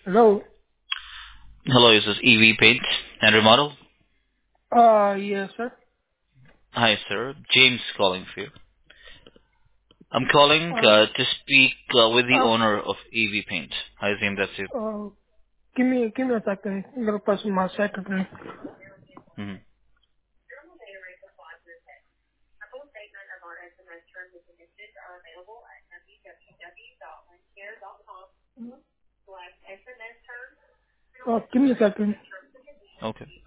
Hello. Hello, this is EV Paint and Remodel. Yes, sir. Hi, sir. James calling for you. I'm calling Uh, to speak with the uh, owner of EV Paint. Hi, James. That's you. uh, give me a second. I'm gonna press my secretary. hmm Give me a second. Okay.